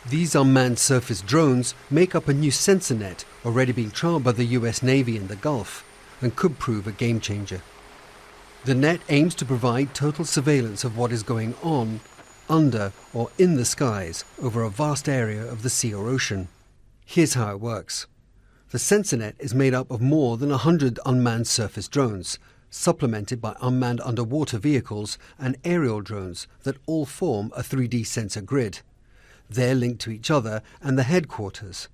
These unmanned surface drones make up a new sensor net already being trialled by the US Navy in the Gulf and could prove a game changer. The net aims to provide total surveillance of what is going on under or in the skies over a vast area of the sea or ocean. Here's how it works. The sensor net is made up of more than 100 unmanned surface drones, supplemented by unmanned underwater vehicles and aerial drones that all form a 3D sensor grid. They're linked to each other and the headquarters.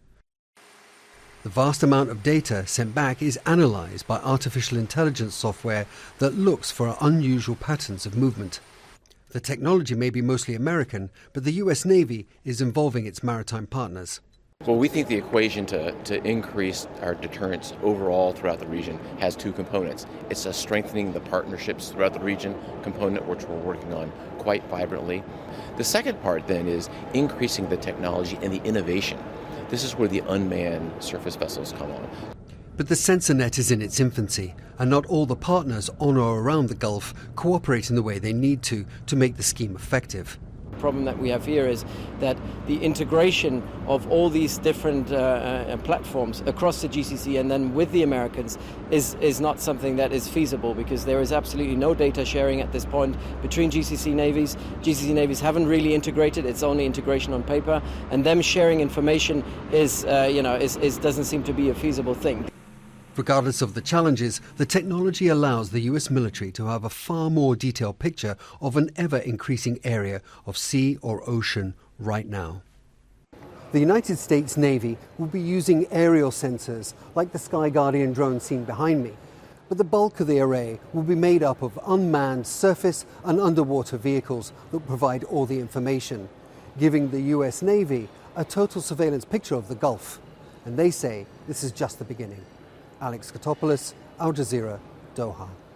The vast amount of data sent back is analysed by artificial intelligence software that looks for unusual patterns of movement. The technology may be mostly American, but the US Navy is involving its maritime partners. Well, we think the equation to increase our deterrence overall throughout the region has two components. It's a strengthening the partnerships throughout the region component, which we're working on quite vibrantly. The second part then is increasing the technology and the innovation. This is where the unmanned surface vessels come on. But the sensor net is in its infancy, and not all the partners on or around the Gulf cooperate in the way they need to make the scheme effective. The problem that we have here is that the integration of all these different platforms across the GCC and then with the Americans is not something that is feasible, because there is absolutely no data sharing at this point between GCC navies. GCC navies haven't really integrated; it's only integration on paper, and them sharing information doesn't seem to be a feasible thing. Regardless of the challenges, the technology allows the US military to have a far more detailed picture of an ever-increasing area of sea or ocean right now. The United States Navy will be using aerial sensors like the Sky Guardian drone seen behind me, but the bulk of the array will be made up of unmanned surface and underwater vehicles that provide all the information, giving the US Navy a total surveillance picture of the Gulf. And they say this is just the beginning. Alex Katopoulos, Al Jazeera, Doha.